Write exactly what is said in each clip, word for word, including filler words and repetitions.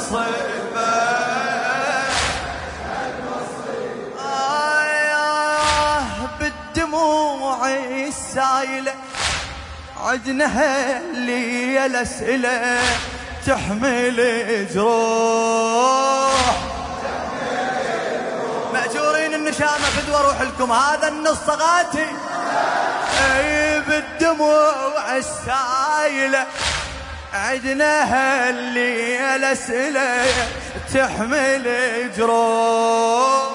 هالمصيبة آه بالدموع السايلة عدنا اللي الأسئلة تحمل جروح مأجورين النشامة فدوى روح لكم هذا النص صغاتي اي بالدموع السايلة عدنا اللي الأسئلة تحمل جروح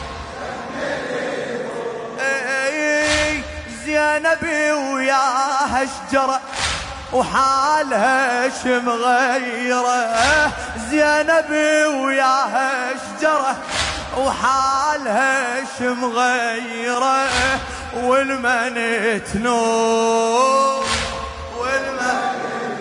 اي زينبي وياها شجرة وحالها شمغيرة زينبي وياها شجرة وحالها شمغيرة والمن تنور والمن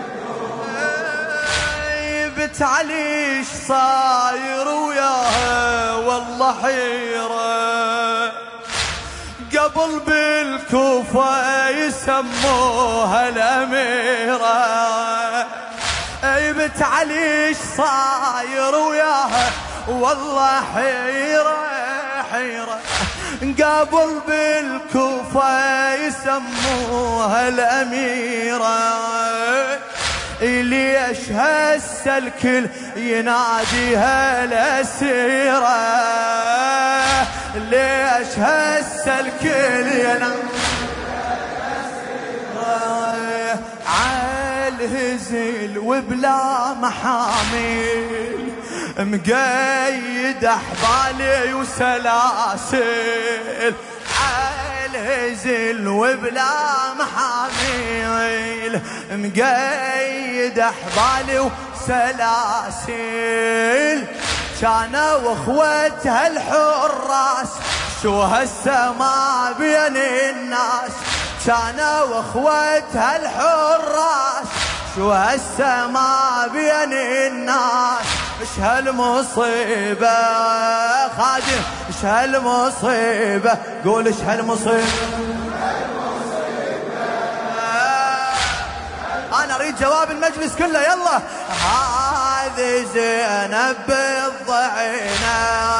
بت علي ايش صاير وياها والله حيرة قبل بالكوفة يسموها الأميرة اي بت علي ايش صاير وياها والله حيرة حيرة قبل بالكوفة يسموها الأميرة ليش هسه الكل يناديها الأسيرة ليش هسه الكل يناديها الأسيرة عالهزل وبلا محامل مقيد أحبالي وسلاسل عالهزل وبلا محامل مقيد أحبالي وسلاسل كانوا واخوتها الحراس شو هسه ما بين الناس كانوا واخوتها الحراس شو هسه ما بين الناس ايش هالمصيبة خادم ايش هالمصيبة قول ايش هالمصيبة انا اريد جواب المجلس كله يلا هذه زينب بالضعينة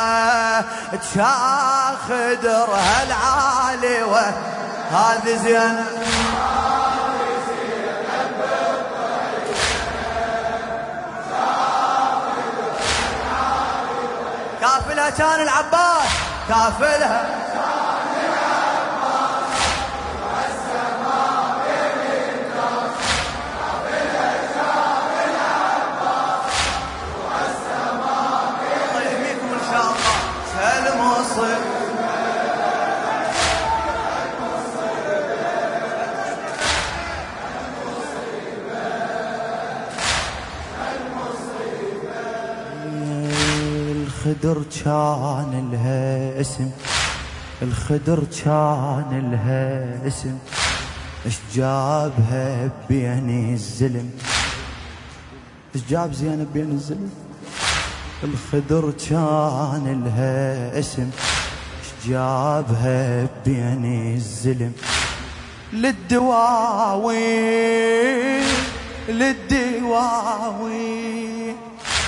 تشاخدرها العالي هذه زينب كافلها كان العباس كافلها كان العباس والسماء بين الناس كافلها كان العباس والسماء بين الله يحميكم ان شاء الله هالمصيبة الخدر كان لها اسم الخدر كان لها اسم اش جابها بين الزلم اش جاب زينب بين الزلم الخدر كان لها اسم اش جابها بين الزلم للدواوين للدواوين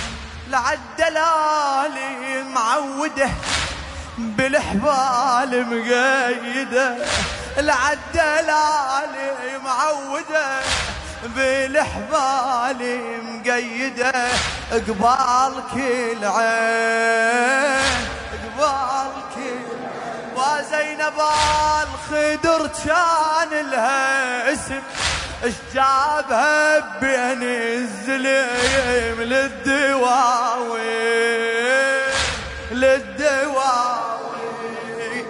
العدلالي معوده بالحبال مقيده العدلالي معوده بالحبال مقيده قبال كل عين قبال كل وزينب الخدر كان لها اسم اش جابها بين الزليم للدواوين للدواوين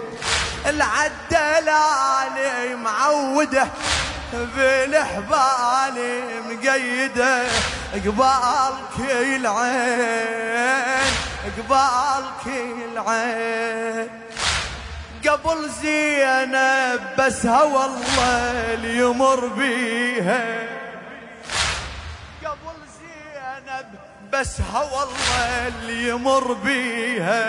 العدلالي معوده بالحبال مقيده قبال كل عين قبال كل عين قبل زينب بس هوى الله اللي يمر بيها قبل زينب بس هوى الله اللي يمر بيها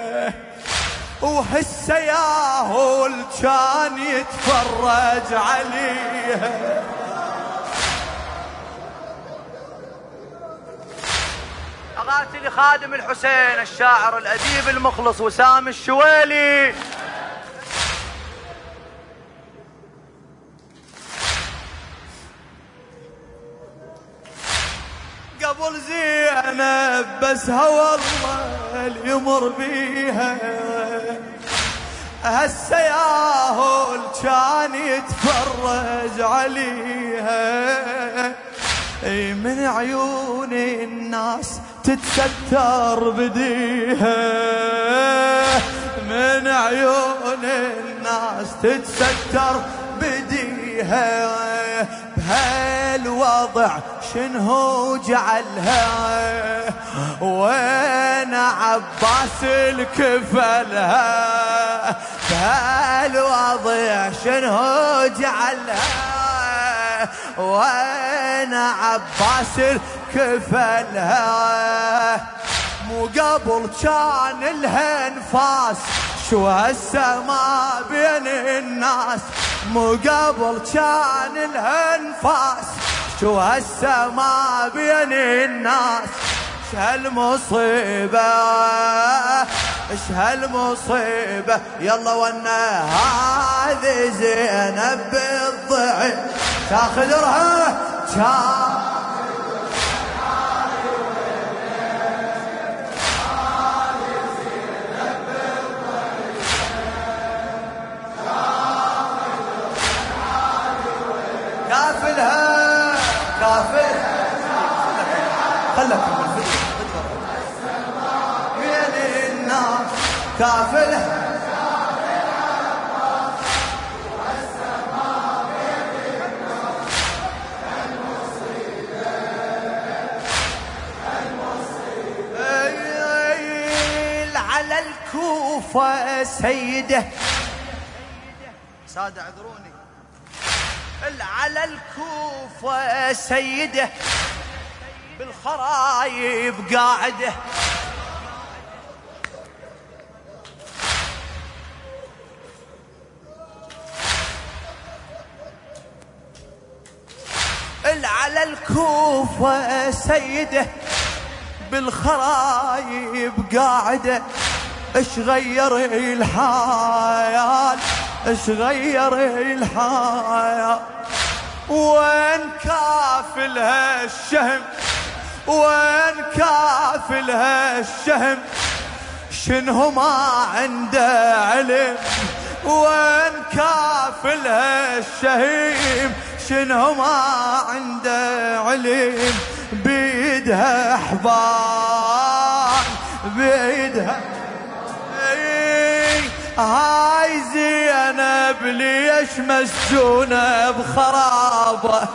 وهسه ياهو كان يتفرج عليها أغاتي لخادم الحسين الشاعر الأديب المخلص وسام الشويلي. قبل زينب بس هوى الله اللي يمر بيها، هسه ياهل كان يتفرج عليها، من عيون الناس تتستر بديها، من عيون الناس تتستر بديها، بهالوضع شنهو جعلها، وين عباس الكفلها، بهالوضع شنهو جعلها، وين عباس الكفلها، مو قبل كان لها انفاس، شو هسه ما بين الناس، مو قبل كان لها انفاس، شو هسه ما بين الناس، اش هالمصيبة اش هالمصيبة، يلا ونا هذه زينب بالضعف تاخذرها تاخذرها كافلها كافلها خلك من النار كافلها على الكوفة سيدة سادة اعذروني، على الكوفة سيدة بالخرايب قاعدة، على الكوفة سيدة بالخرايب قاعدة، اش غير الحياة اش غير الحياة، وين كافلها الشهم وين كافلها الشهم، شنو ما عنده علم، وين كافلها الشهيم، شنو ما عنده علم، بيدها احبان بيدها هاي زينب ليش مسجونة بخرابة،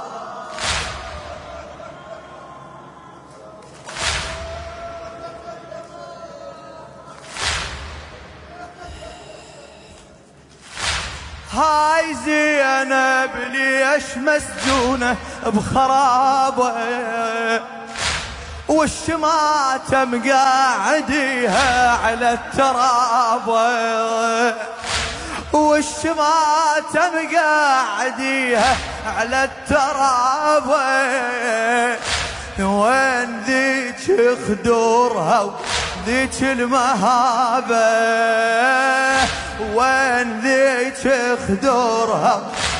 هاي زينب ليش مسجونة بخرابة، والشماتة مقاعديها على الترابة، والشماتة مقاعديها على الترابة، وين ذيك خدورها ذيك المهابة، وين ذيك خدورها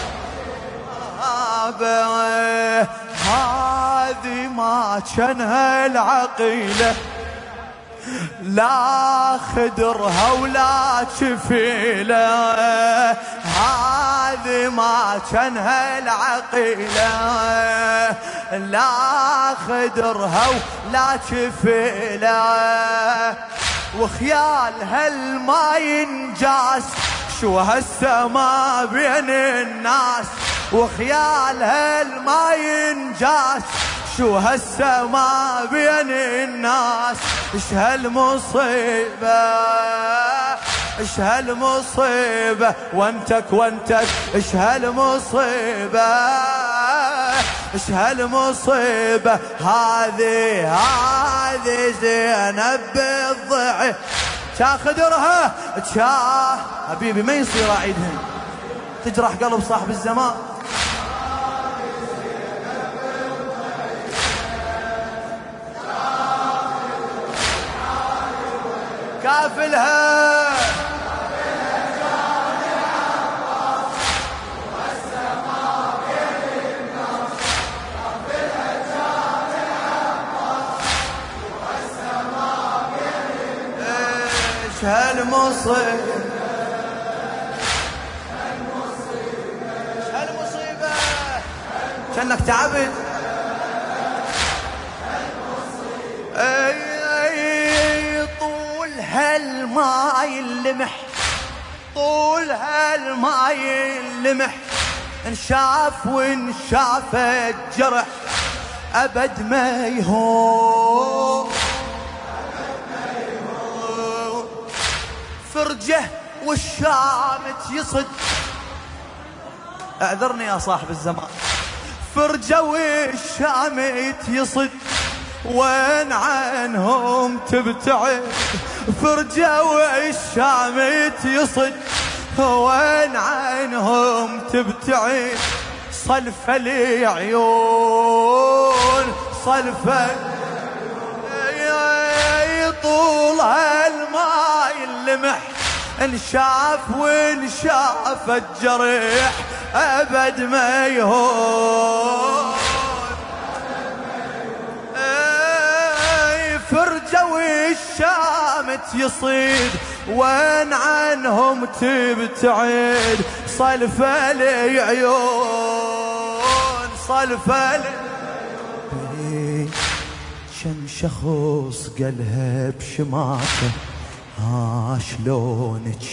المهابة، هذه ما كانها العقيلة، لا خدرها ولا شفيلة، هذه ما كانها العقيلة، لا خدرها ولا شفيلة، وخيالها الما ينجاس، شو هسه ما بين الناس، وخيالها الما ينجاس، شو هسه ما بين الناس، اش هالمصيبة اش هالمصيبة، وانتك وانتك اش هالمصيبة اش هالمصيبة، هذه هذه زينب بالضعف تاخذرها تشا حبيبي ما يصير اعيدها، تجرح قلب صاحب الزمان. كافلها ايش هالمصيبة ايش هالمصيبة كأنك تعبت. اي اي طول هالماي اللمح طول هالماي اللمح انشاف وانشاف الجرح ابد ما يهون فرجه والشامت يصد. اعذرني يا صاحب الزمان. فرجه والشامت يصد وين عنهم تبتعد. فرجه والشامت يصد وين عنهم تبتعد. صلف العيون صلف طول هالماي اللمح انشاف وانشاف الجرح ابد ما يهون. فرجه والشامت يصيد وين عنهم تبتعد. صلف العيون صلف العيون. كم شخص قالها بشماته ها شلونك.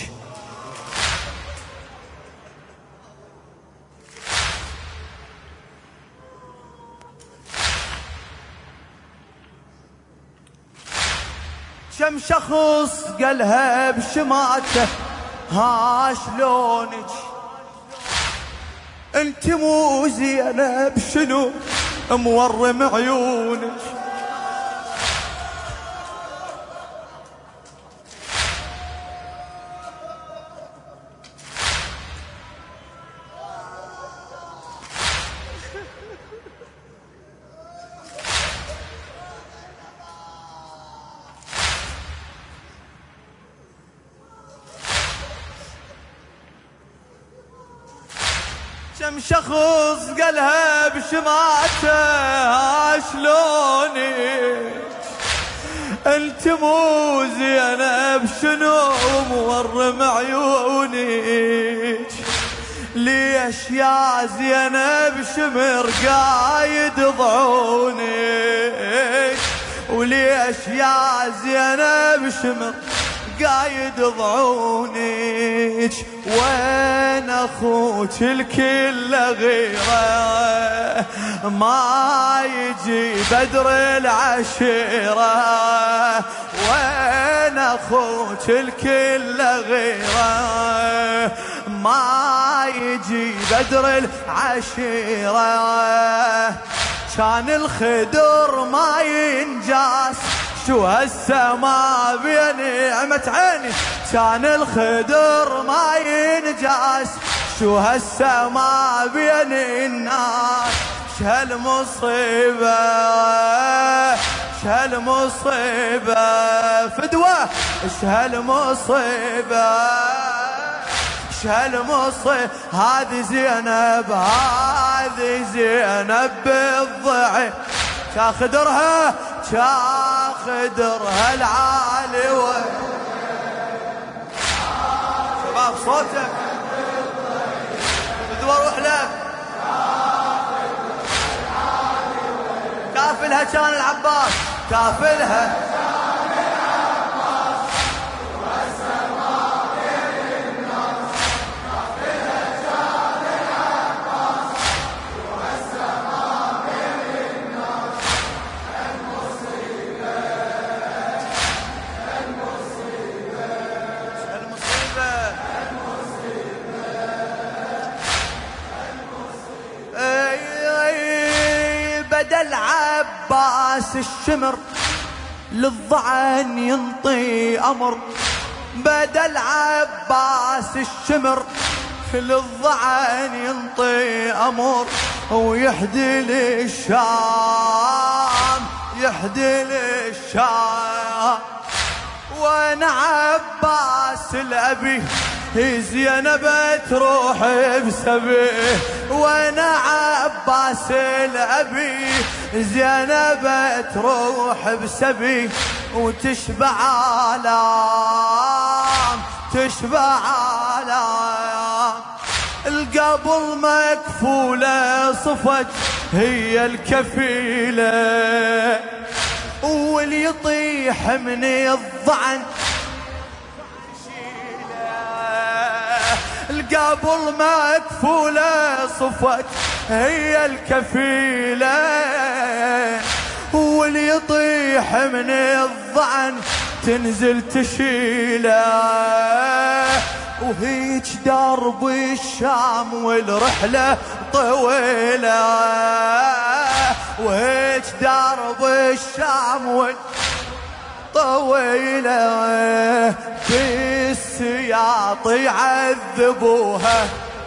كم شخص قالها بشماته ها شلونك. انت مو زينه بشنو مورم عيونك. كم شخص قالها بشماته ها شلونك. انت مو زينه بشنو مورم عيونك. ليش يا زينب شمر قايد ضعونك. وليش يا زينب شمر قايد ضعونك. وين اخوك الكل غيره ما يجي بدر العشيره. وين اخوك الكل غيره ما يجي بدر العشيره. كان الخدر ما ينجاس شو هالسما بنعمة عيني. كان الخدر ما ينجاس شو هالسما بين الناس. شهالمصيبة شهالمصيبة فدوة. شهالمصيبة شهالمصيبة. هذه زينب هذه زينب بالضعف تاخدرها تاخدرها العالي و شباب صوتك بدو اروح لك. كافلها كان العباس كافلها بدل عباس الشمر للضعن ينطي أمر. بدل عباس الشمر للضعن ينطي أمر. ويحدي للشام يحدي للشام. وانا عباس الابي زينب تروح بسبيه، وانا عباس الابي زينب تروح بسبي، وتشبع آلام تشبع آلام. القبل مكفولة صفت هي الكفيلة، واللي يطيح من الضعن القبل مكفولة صفت هي الكفيلة، واللي يطيح من الضعن تنزل تشيله. وهيج درب الشام والرحلة طويلة، وهيج درب الشام والرحلة طويلة، بالسياط يعذبوها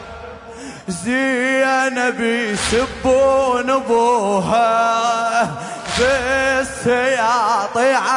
زينب يسبون ابوها، بالسياط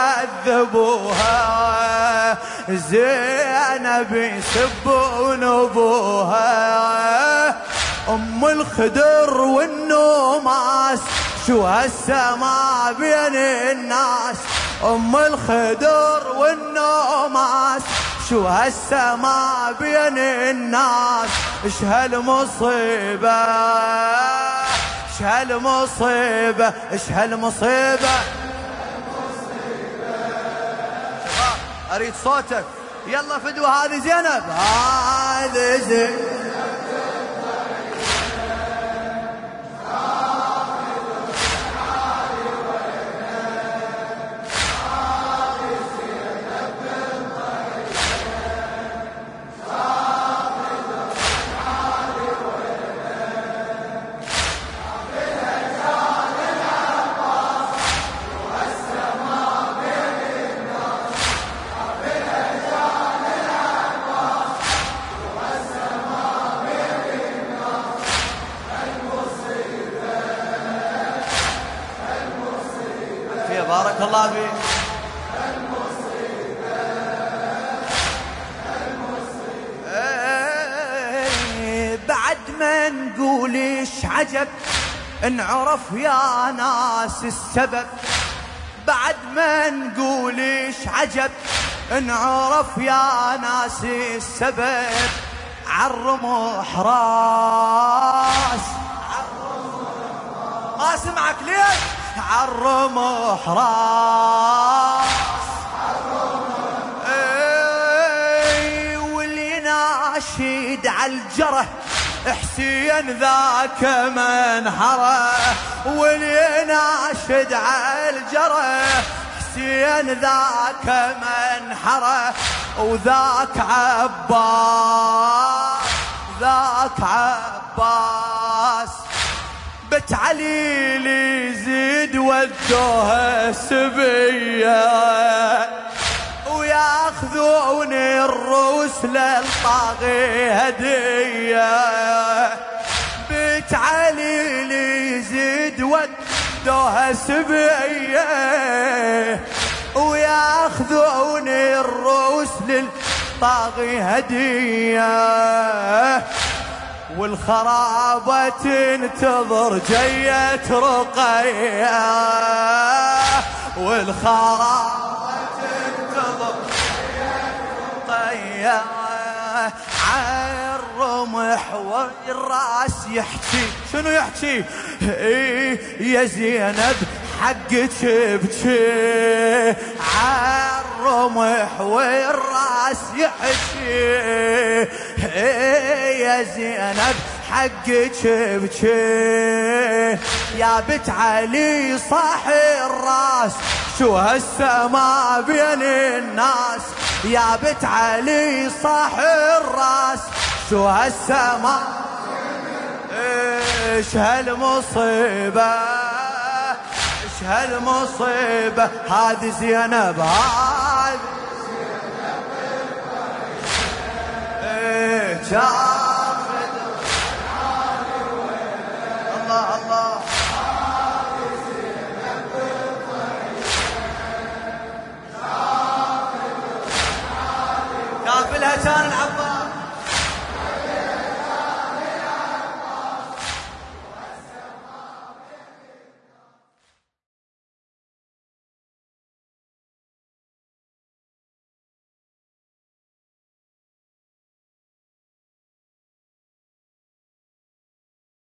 يعذبوها زينب يسبون ابوها. ام الخدر والنوماس شو هالسما بين الناس، ام الخدر والنوماس شو هالسما بين الناس. اش هالمصيبة اش هالمصيبة اش هالمصيبة. اريد صوتك يلا فدوة. هذه زينب هذه زينب بارك الله فيك. بعد ما نقول ايش عجب انعرف يا ناس السبب، بعد ما نقول ايش عجب انعرف يا ناس السبب. عالرمح راس ما سمعك ليش عالرمح راس، اي واللي ناشد عالجرح حسين ذاك منحره، واللي ناشد عالجرح حسين ذاك منحره. وذاك عباس ذاك عباس بت علي لي زيد ودوها سبية، وياخذون الروس للطاغي هدية. بت علي لي زيد ودوها سبية، وياخذون الروس للطاغي هدية. والخرابة تنتظر جية رقية، والخرابة تنتظر جية رقية. عالرمح والراس يحكي شنو يحكي؟ ايه يا زينب حقك بكي. عالرمح والراس يحكي ايه يا زينب حقك بكي. يا بت علي صاحي الراس شو هالسما بين الناس، يا بت علي صاحي الراس شو هالسما. ايش هالمصيبة ايش هالمصيبة. هذه زينب هذه ايه شافت الله الله. كان العباس